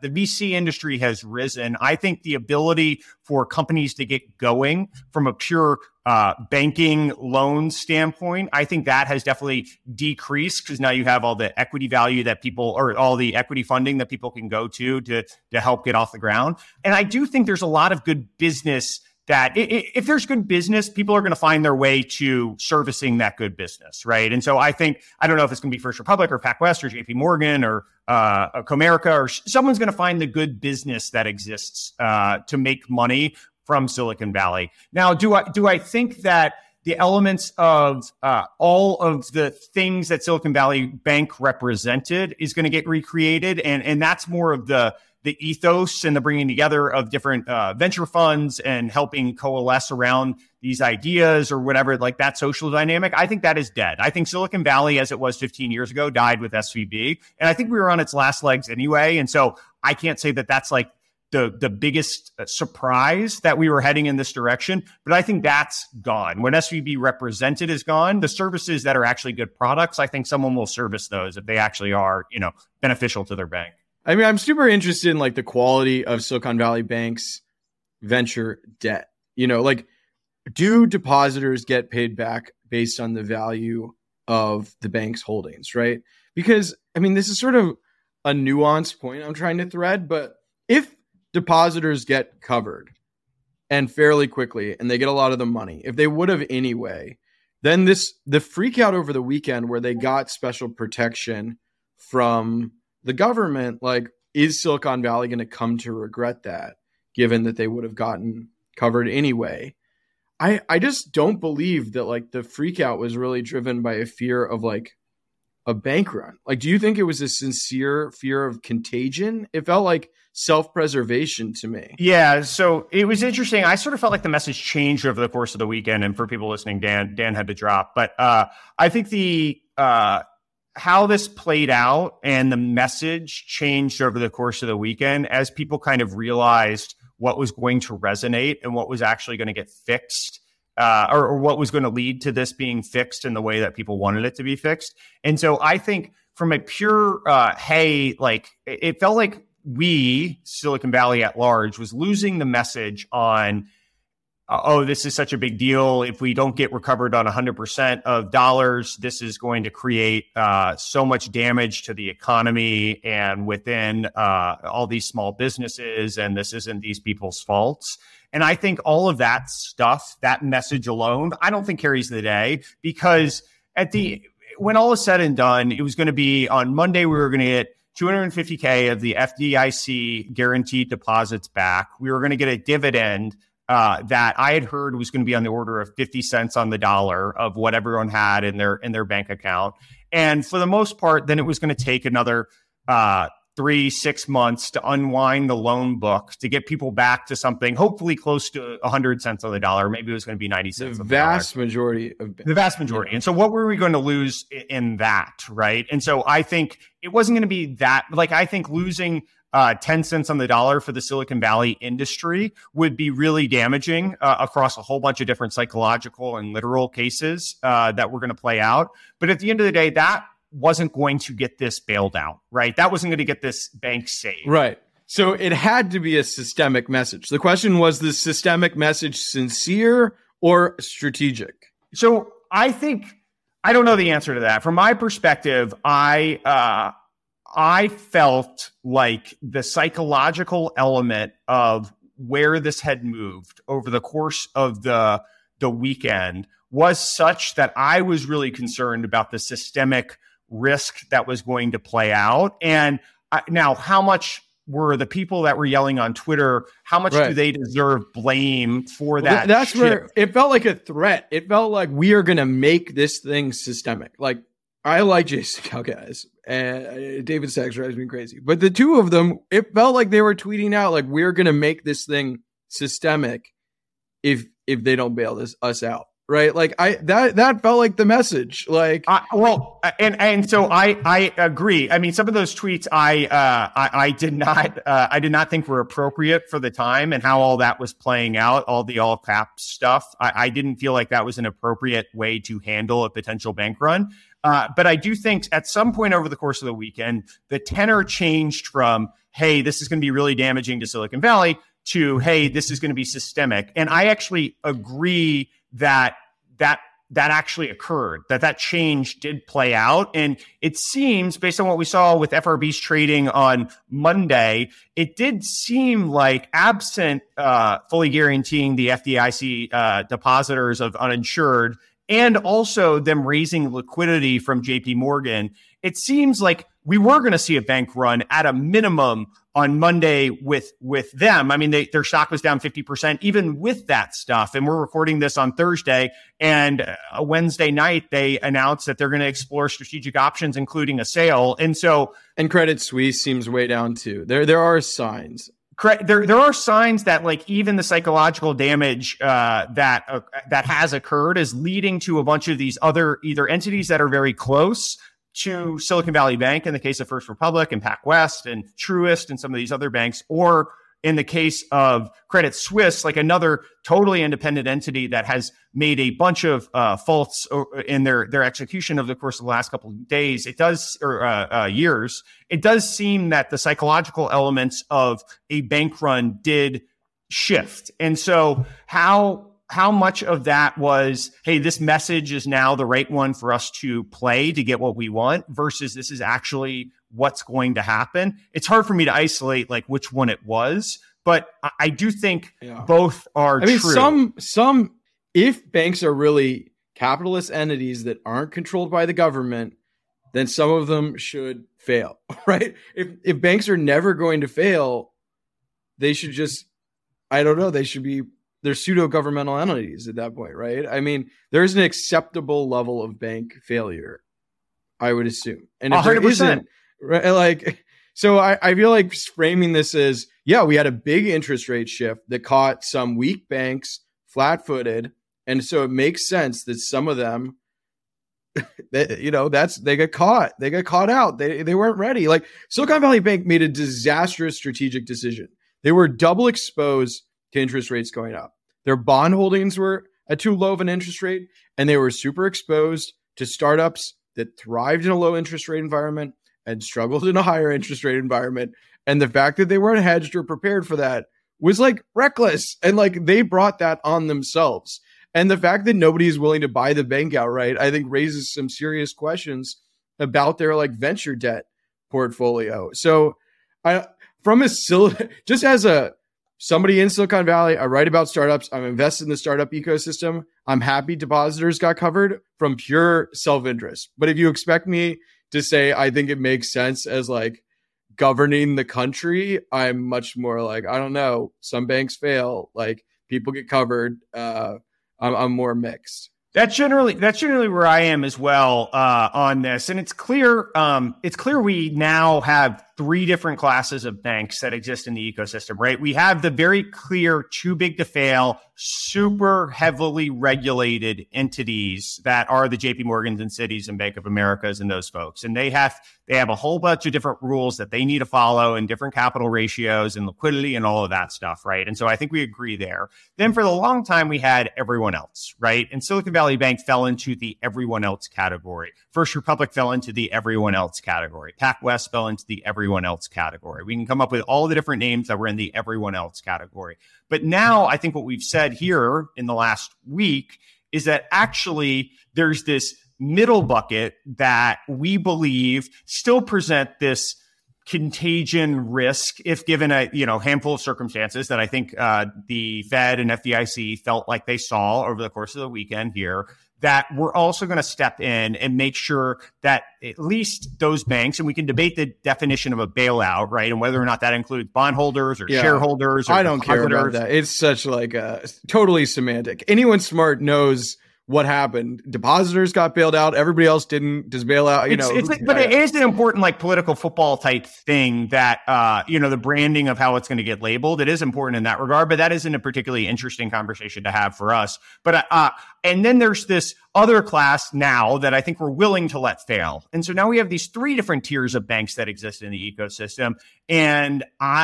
VC industry has risen, I think the ability for companies to get going from a pure banking loan standpoint, I think that has definitely decreased because now you have all the equity value that people, or all the equity funding that people can go to help get off the ground. And I do think there's a lot of good business that if there's good business, people are going to find their way to servicing that good business, right? And so I think, I don't know if it's going to be First Republic or PacWest or JP Morgan or Comerica, or someone's going to find the good business that exists to make money from Silicon Valley. Now, do I think that the elements of all of the things that Silicon Valley Bank represented is going to get recreated? And that's more of the ethos and the bringing together of different venture funds and helping coalesce around these ideas or whatever, like that social dynamic. I think that is dead. I think Silicon Valley, as it was 15 years ago, died with SVB. And I think we were on its last legs anyway. And so I can't say that that's like the biggest surprise that we were heading in this direction, but I think that's gone. When SVB represented is gone, the services that are actually good products, I think someone will service those if they actually are, beneficial to their bank. I mean, I'm super interested in like the quality of Silicon Valley Bank's venture debt. Do depositors get paid back based on the value of the bank's holdings, right? Because, I mean, this is sort of a nuanced point I'm trying to thread, but if depositors get covered and fairly quickly and they get a lot of the money, if they would have anyway, then the freak out over the weekend where they got special protection from the government, like, is Silicon Valley going to come to regret that, given that they would have gotten covered anyway? I just don't believe that like the freak out was really driven by a fear of like a bank run. Like, do you think it was a sincere fear of contagion? It felt like self-preservation to me. Yeah, so it was interesting. I sort of felt like the message changed over the course of the weekend. And for people listening, Dan had to drop. But I think the how this played out and the message changed over the course of the weekend as people kind of realized what was going to resonate and what was actually going to get fixed, or what was going to lead to this being fixed in the way that people wanted it to be fixed. And so I think from a pure, it felt like Silicon Valley at large, was losing the message on, this is such a big deal. If we don't get recovered on 100% of dollars, this is going to create so much damage to the economy and within all these small businesses, and this isn't these people's faults. And I think all of that stuff, that message alone, I don't think carries the day, because when all is said and done, it was going to be on Monday, we were going to get $250K of the FDIC guaranteed deposits back. We were going to get a dividend that I had heard was going to be on the order of 50 cents on the dollar of what everyone had in their bank account. And for the most part, then it was going to take another 3-6 months to unwind the loan book to get people back to something hopefully close to 100 cents on the dollar. Maybe it was going to be 90 cents. The vast majority. And so what were we going to lose in that, right? And so I think it wasn't going to be that, like, I think losing 10 cents on the dollar for the Silicon Valley industry would be really damaging across a whole bunch of different psychological and literal cases that we're going to play out. But at the end of the day, that wasn't going to get this bailed out, right? That wasn't going to get this bank saved. Right. So it had to be a systemic message. The question was, the systemic message sincere or strategic? So I think, I don't know the answer to that. From my perspective, I felt like the psychological element of where this had moved over the course of the weekend was such that I was really concerned about the systemic risk that was going to play out. And now, how much were the people that were yelling on Twitter, how much do they deserve blame for that? That's where it felt like a threat. It felt like, we are going to make this thing systemic. Like, I like Jason Calacanis and David Sachs drives me crazy, but the two of them, it felt like they were tweeting out like, we're going to make this thing systemic if they don't bail us out. Right. Like that felt like the message. Like, and so I agree. I mean, some of those tweets I did not think were appropriate for the time and how all that was playing out, all the all cap stuff. I didn't feel like that was an appropriate way to handle a potential bank run. But I do think at some point over the course of the weekend, the tenor changed from, hey, this is going to be really damaging to Silicon Valley to, hey, this is going to be systemic. And I actually agree that actually occurred, that change did play out. And it seems, based on what we saw with FRB's trading on Monday, it did seem like, absent fully guaranteeing the FDIC depositors of uninsured, and also them raising liquidity from JP Morgan, it seems like we were going to see a bank run at a minimum on Monday with them. I mean, their stock was down 50%, even with that stuff. And we're recording this on Thursday. And a Wednesday night, they announced that they're going to explore strategic options, including a sale. And Credit Suisse seems way down too. There are signs. There are signs that, like, even the psychological damage that has occurred is leading to a bunch of these other either entities that are very close to Silicon Valley Bank in the case of First Republic and PacWest and Truist and some of these other banks, or in the case of Credit Suisse, like another totally independent entity that has made a bunch of faults in their execution over the course of the last couple of days. Years. It does seem that the psychological elements of a bank run did shift. And so how much of that was, hey, this message is now the right one for us to play to get what we want, versus this is actually what's going to happen? It's hard for me to isolate like which one it was, but I do think both are true. I mean, some if banks are really capitalist entities that aren't controlled by the government, then some of them should fail, right? If banks are never going to fail, they should just, I don't know, they're pseudo-governmental entities at that point, right? I mean, there's an acceptable level of bank failure, I would assume. And if 100%. There isn't, right, like, so I feel like framing this as, we had a big interest rate shift that caught some weak banks flat-footed. And so it makes sense that some of them, they got caught. They got caught out. They weren't ready. Like, Silicon Valley Bank made a disastrous strategic decision. They were double exposed to interest rates going up. Their bond holdings were at too low of an interest rate, and they were super exposed to startups that thrived in a low interest rate environment and struggled in a higher interest rate environment. And the fact that they weren't hedged or prepared for that was like reckless. And like, they brought that on themselves. And the fact that nobody is willing to buy the bank outright, I think raises some serious questions about their like venture debt portfolio. So just as somebody in Silicon Valley, I write about startups. I'm invested in the startup ecosystem. I'm happy depositors got covered from pure self-interest. But if you expect me to say I think it makes sense as like governing the country, I'm much more like, I don't know. Some banks fail. Like, people get covered. I'm more mixed. That's generally where I am as well on this. And it's clear we now have three different classes of banks that exist in the ecosystem, right? We have the very clear too big to fail, super heavily regulated entities that are the JP Morgans and Citis and Bank of Americas and those folks. And they have a whole bunch of different rules that they need to follow and different capital ratios and liquidity and all of that stuff, right? And so I think we agree there. Then for the long time, we had everyone else, right? And Silicon Valley Bank fell into the everyone else category. First Republic fell into the everyone else category. PacWest fell into the everyone else category. We can come up with all the different names that were in the everyone else category. But now I think what we've said here in the last week is that actually there's this middle bucket that we believe still present this contagion risk if given a handful of circumstances that I think the Fed and FDIC felt like they saw over the course of the weekend here, that we're also going to step in and make sure that at least those banks, and we can debate the definition of a bailout, right? And whether or not that includes bondholders or shareholders. Or I don't care about that. It's such like totally semantic. Anyone smart knows what happened. Depositors got bailed out. Everybody else didn't. Does bailout, but it is an important like political football type thing that, the branding of how it's going to get labeled. It is important in that regard, but that isn't a particularly interesting conversation to have for us. But, and then there's this other class now that I think we're willing to let fail. And so now we have these three different tiers of banks that exist in the ecosystem. And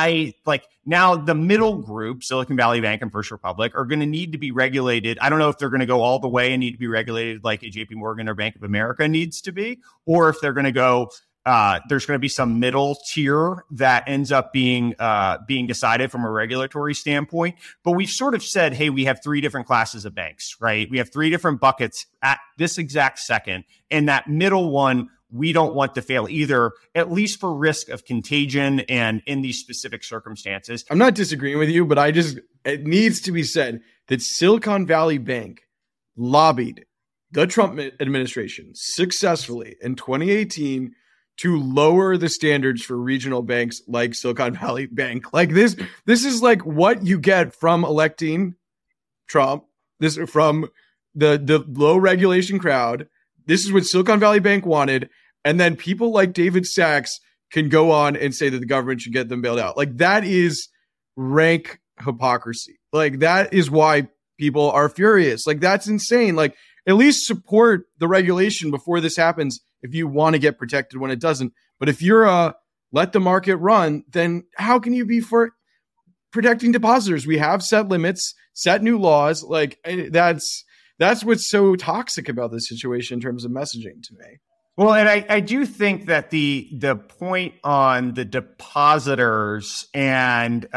now the middle group, Silicon Valley Bank and First Republic, are going to need to be regulated. I don't know if they're going to go all the way and need to be regulated like a JP Morgan or Bank of America needs to be, or if they're going to go, there's going to be some middle tier that ends up being decided from a regulatory standpoint. But we've sort of said, hey, we have three different classes of banks, right? We have three different buckets at this exact second. And that middle one, we don't want to fail either, at least for risk of contagion and in these specific circumstances. I'm not disagreeing with you, but it needs to be said that Silicon Valley Bank lobbied the Trump administration successfully in 2018 to lower the standards for regional banks like Silicon Valley Bank. Like this is like what you get from electing Trump. This from the low regulation crowd. This is what Silicon Valley Bank wanted. And then people like David Sachs can go on and say that the government should get them bailed out. Like that is rank hypocrisy. Like that is why people are furious. Like that's insane. Like at least support the regulation before this happens if you want to get protected when it doesn't. But if you're let the market run, then how can you be for protecting depositors? We have set limits, set new laws. Like that's what's so toxic about this situation in terms of messaging to me. Well, and I do think that the point on the depositors and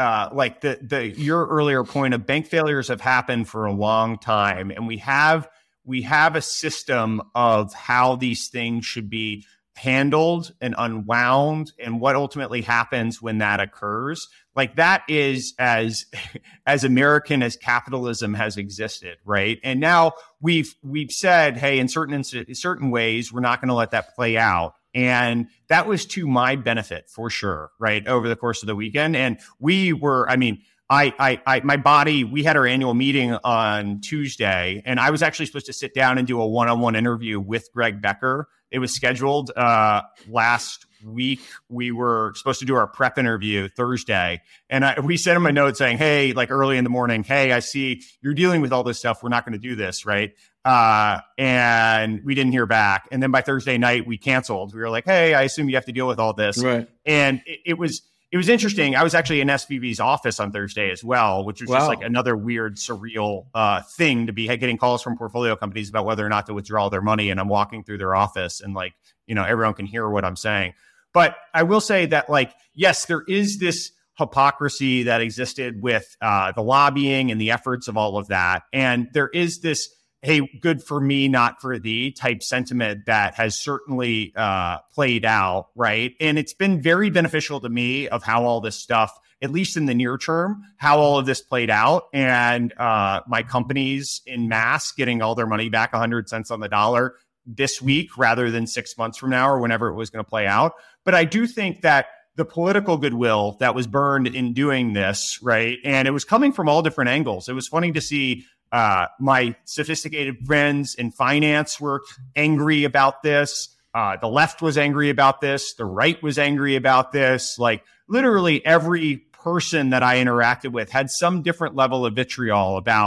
your earlier point of bank failures have happened for a long time, and we have a system of how these things should be handled and unwound and what ultimately happens when that occurs. Like that is as American as capitalism has existed, right? And now we've said, hey, in certain ways, we're not going to let that play out. And that was to my benefit for sure, right? Over the course of the weekend. And we were, my body, we had our annual meeting on Tuesday, and I was actually supposed to sit down and do a one-on-one interview with Greg Becker. It was scheduled last week. We were supposed to do our prep interview Thursday, and we sent him a note saying, hey, like early in the morning, hey, I see you're dealing with all this stuff. We're not going to do this, right? And we didn't hear back. And then by Thursday night, we canceled. We were like, hey, I assume you have to deal with all this. Right. And it was interesting. I was actually in SVB's office on Thursday as well, which was just like another weird, surreal thing to be getting calls from portfolio companies about whether or not to withdraw their money. And I'm walking through their office and everyone can hear what I'm saying. But I will say that yes, there is this hypocrisy that existed with the lobbying and the efforts of all of that. And there is this, hey, good for me, not for thee type sentiment that has certainly played out, right? And it's been very beneficial to me of how all this stuff, at least in the near term, how all of this played out. And my companies in mass getting all their money back 100 cents on the dollar this week rather than 6 months from now or whenever it was going to play out. But I do think that the political goodwill that was burned in doing this, right? And it was coming from all different angles. It was funny to see my sophisticated friends in finance were angry about this. The left was angry about this. The right was angry about this. Like literally every person that I interacted with had some different level of vitriol about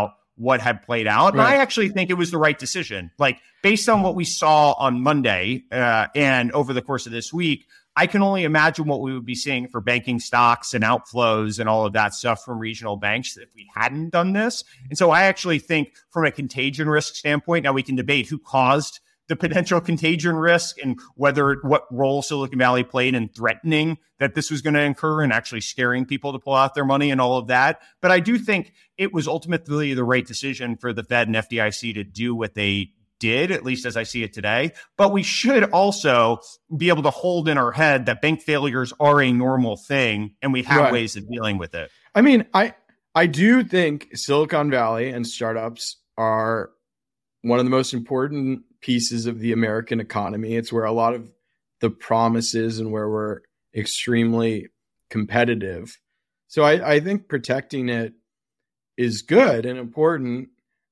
what had played out. Right. And I actually think it was the right decision. Like, based on what we saw on Monday and over the course of this week, I can only imagine what we would be seeing for banking stocks and outflows and all of that stuff from regional banks if we hadn't done this. And so I actually think from a contagion risk standpoint, now we can debate who caused the potential contagion risk and what role Silicon Valley played in threatening that this was going to incur and actually scaring people to pull out their money and all of that. But I do think it was ultimately the right decision for the Fed and FDIC to do what they did, at least as I see it today. But we should also be able to hold in our head that bank failures are a normal thing and we have ways of dealing with it. I mean, I do think Silicon Valley and startups are one of the most important pieces of the American economy. It's where a lot of the promises and where we're extremely competitive. So I think protecting it is good and important,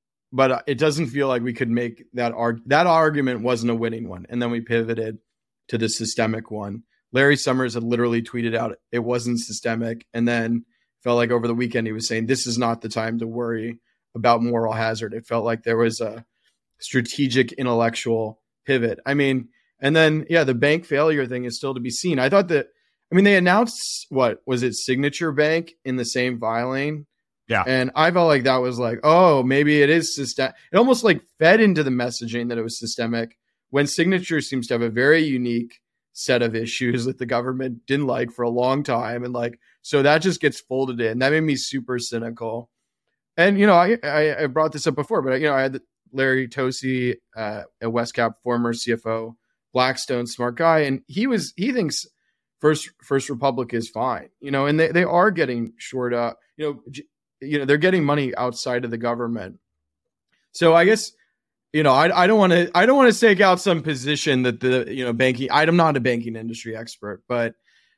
but it doesn't feel like we could make that argument wasn't a winning one. And then we pivoted to the systemic one. Larry Summers had literally tweeted out it wasn't systemic, and then felt like over the weekend he was saying this is not the time to worry about moral hazard. It felt like there was a strategic intellectual pivot. I mean, and then, the bank failure thing is still to be seen. I thought they announced, what was it, Signature Bank in the same filing. Yeah. And I felt like that was like, oh, maybe it is systemic. It almost like fed into the messaging that it was systemic when Signature seems to have a very unique set of issues that the government didn't like for a long time. And so that just gets folded in. That made me super cynical. And, I brought this up before, but, I had Larry Tosi at Westcap, former CFO, Blackstone, smart guy. And he thinks First Republic is fine, and they are getting short up, they're getting money outside of the government. So I guess, I don't want to stake out some position that the, banking, I'm not a banking industry expert, but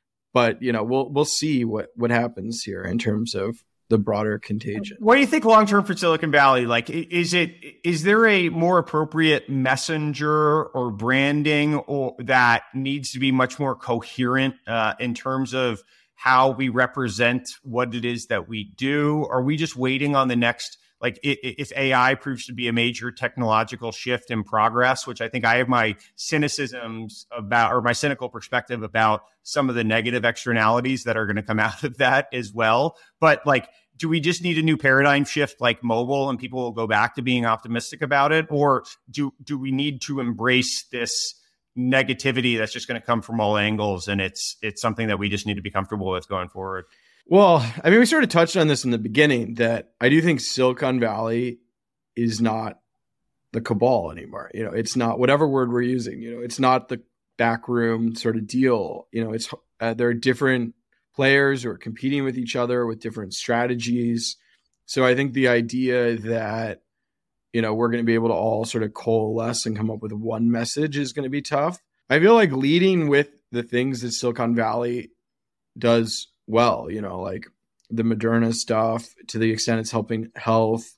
we'll see what happens here in terms of the broader contagion. What do you think long term for Silicon Valley? Like, is there a more appropriate messenger or branding or that needs to be much more coherent in terms of how we represent what it is that we do? Are we just waiting on the next, like, if AI proves to be a major technological shift in progress, which I think I have my cynicisms about, or my cynical perspective about some of the negative externalities that are going to come out of that as well. But do we just need a new paradigm shift like mobile and people will go back to being optimistic about it? Or do we need to embrace this negativity that's just going to come from all angles and it's something that we just need to be comfortable with going forward? Well, I mean, we sort of touched on this in the beginning that I do think Silicon Valley is not the cabal anymore. It's not whatever word we're using, it's not the backroom sort of deal. It's there are different players who are competing with each other with different strategies. So I think the idea that, we're going to be able to all sort of coalesce and come up with one message is going to be tough. I feel like leading with the things that Silicon Valley does well, like the Moderna stuff, to the extent it's helping health.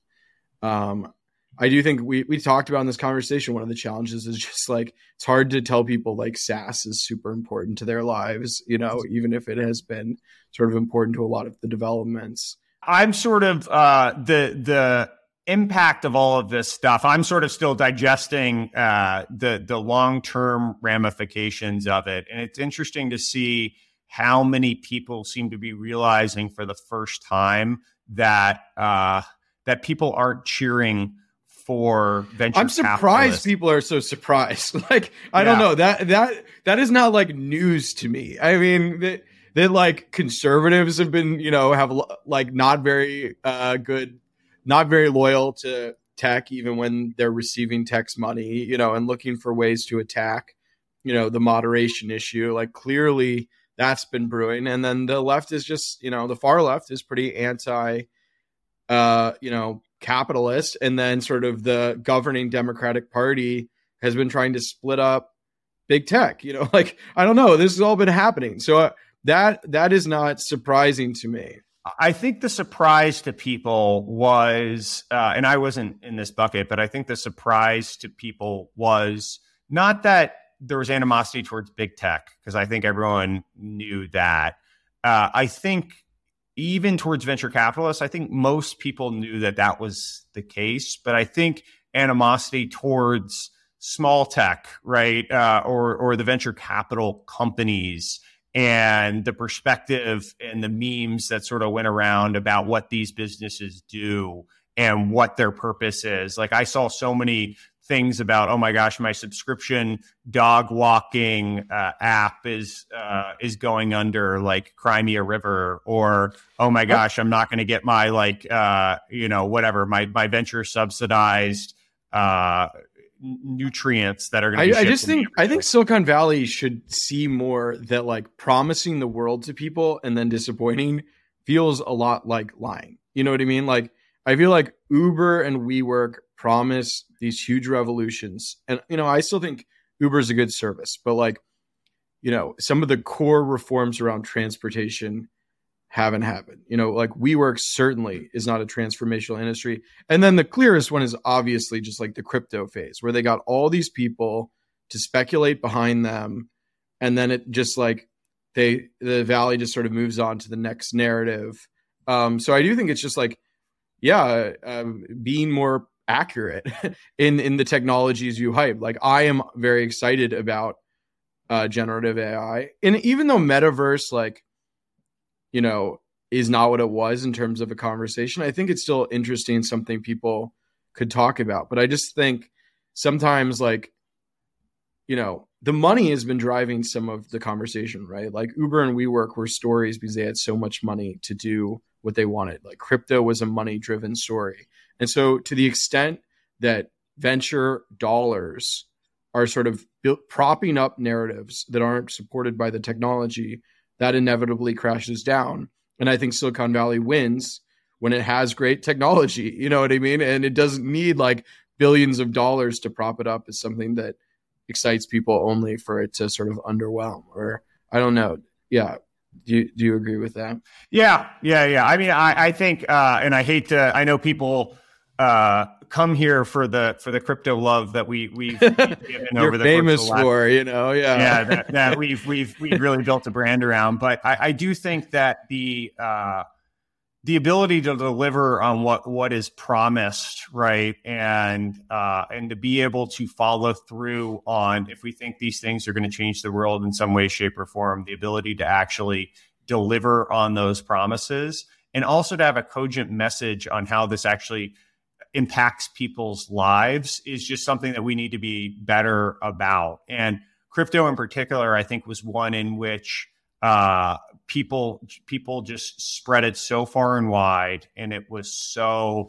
I do think we talked about in this conversation, one of the challenges is just it's hard to tell people SaaS is super important to their lives, even if it has been sort of important to a lot of the developments. I'm sort of the impact of all of this stuff. I'm sort of still digesting the long-term ramifications of it. And it's interesting to see how many people seem to be realizing for the first time that people aren't cheering for venture I'm surprised people are so surprised. I don't know, that is not news to me. I mean, that conservatives have been, have not very good, not very loyal to tech, even when they're receiving tech's money, and looking for ways to attack, the moderation issue. Clearly that's been brewing. And then the left is just, the far left is pretty anti, capitalist, and then sort of the governing Democratic Party has been trying to split up big tech. I don't know, this has all been happening, so that is not surprising to me. I think the surprise to people was, and I wasn't in this bucket, but I think the surprise to people was not that there was animosity towards big tech, because I think everyone knew that. I think even towards venture capitalists, I think most people knew that that was the case. But I think animosity towards small tech, right, or the venture capital companies, and the perspective and the memes that sort of went around about what these businesses do and what their purpose is. Like, I saw so many things about, oh my gosh, my subscription dog walking app is going under, like Cry Me a River, or oh my gosh, I'm not going to get my whatever, my venture subsidized nutrients that are going to. I think Silicon Valley should see more that like promising the world to people and then disappointing feels a lot like lying. You know what I mean? Like, I feel like Uber and WeWork promise these huge revolutions, and I still think Uber is a good service, but like, some of the core reforms around transportation haven't happened. Like WeWork certainly is not a transformational industry. And then the clearest one is obviously just like the crypto phase, where they got all these people to speculate behind them, and then it just like the Valley just sort of moves on to the next narrative. So I do think it's just like, being more accurate in the technologies you hype. Like, I am very excited about generative AI, and even though metaverse, like, is not what it was in terms of a conversation, I think it's still interesting, something people could talk about. But I just think sometimes, like, the money has been driving some of the conversation, right? Like Uber and WeWork were stories because they had so much money to do what they wanted. Like crypto was a money-driven story. And so to the extent that venture dollars are sort of propping up narratives that aren't supported by the technology, that inevitably crashes down. And I think Silicon Valley wins when it has great technology, you know what I mean? And it doesn't need like billions of dollars to prop it up as something that excites people only for it to sort of underwhelm, or I don't know. Yeah. Do you agree with that? Yeah. I mean, I think, and I hate to, I know people come here for the crypto love that we've given over the famous for, that we've really built a brand around. But I do think that the ability to deliver on what is promised, right, and to be able to follow through on, if we think these things are going to change the world in some way, shape, or form, the ability to actually deliver on those promises, and also to have a cogent message on how this actually impacts people's lives, is just something that we need to be better about. And crypto in particular, I think, was one in which people just spread it so far and wide, and it was so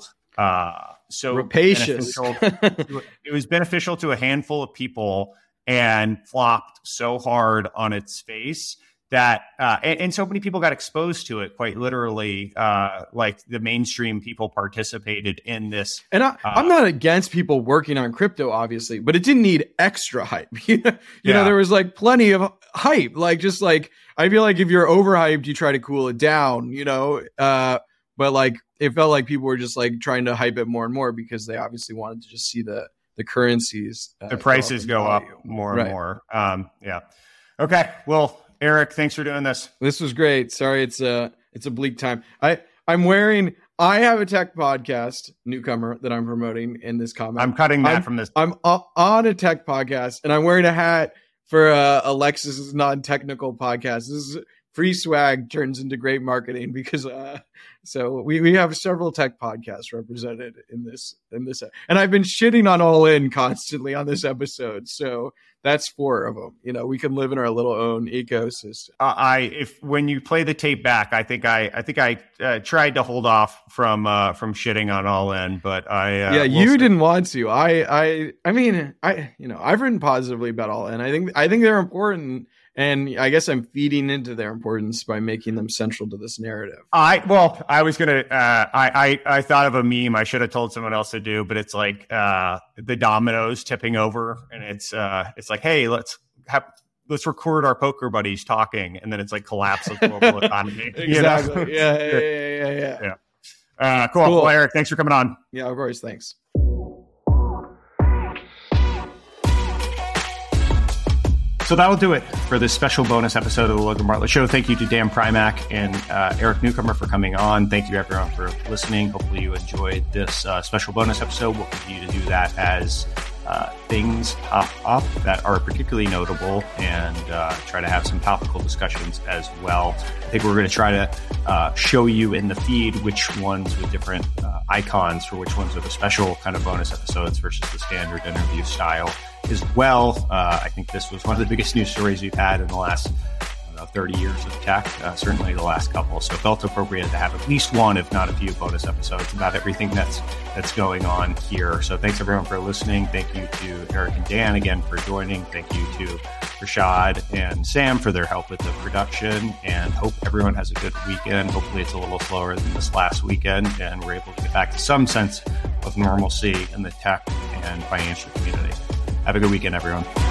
rapacious. It was beneficial to a handful of people and flopped so hard on its face that and so many people got exposed to it, quite literally. Like the mainstream people participated in this. And I'm not against people working on crypto, obviously, but it didn't need extra hype. You know, there was like plenty of hype. Like, just like, I feel like if you're overhyped, you try to cool it down, but like it felt like people were just like trying to hype it more and more because they obviously wanted to just see the currencies, the prices go up more and more. Yeah. Okay. Well, Eric, thanks for doing this. This was great. Sorry, it's a bleak time. I have a tech podcast, newcomer, that I'm promoting in this comment. I'm cutting that from this. I'm on a tech podcast, and I'm wearing a hat for Alexis's non-technical podcast. This is free swag turns into great marketing because so we have several tech podcasts represented in this, and I've been shitting on All In constantly on this episode. So that's 4 of them. We can live in our little own ecosystem. When you play the tape back, I think I tried to hold off from shitting on All In, but you didn't want to. I mean, I've written positively about All In. I think they're important. And I guess I'm feeding into their importance by making them central to this narrative. I thought of a meme I should have told someone else to do, but it's like the dominoes tipping over, and it's like, hey, let's record our poker buddies talking, and then it's like collapse of global economy. Exactly. Yeah. Cool. Well, Eric, thanks for coming on. Yeah, of course. Thanks. So that'll do it for this special bonus episode of the Logan Bartlett Show. Thank you to Dan Primack and Eric Newcomer for coming on. Thank you, everyone, for listening. Hopefully you enjoyed this special bonus episode. We'll continue to do that as things pop up that are particularly notable and try to have some topical discussions as well. I think we're going to try to show you in the feed which ones with different icons for which ones are the special kind of bonus episodes versus the standard interview style as well. I think this was one of the biggest news stories we've had in the last 30 years of tech, certainly the last couple. So it felt appropriate to have at least one, if not a few bonus episodes about everything that's going on here. So thanks everyone for listening. Thank you to Eric and Dan again for joining. Thank you to Rashad and Sam for their help with the production, and hope everyone has a good weekend. Hopefully it's a little slower than this last weekend and we're able to get back to some sense of normalcy in the tech and financial community. Have a good weekend, everyone.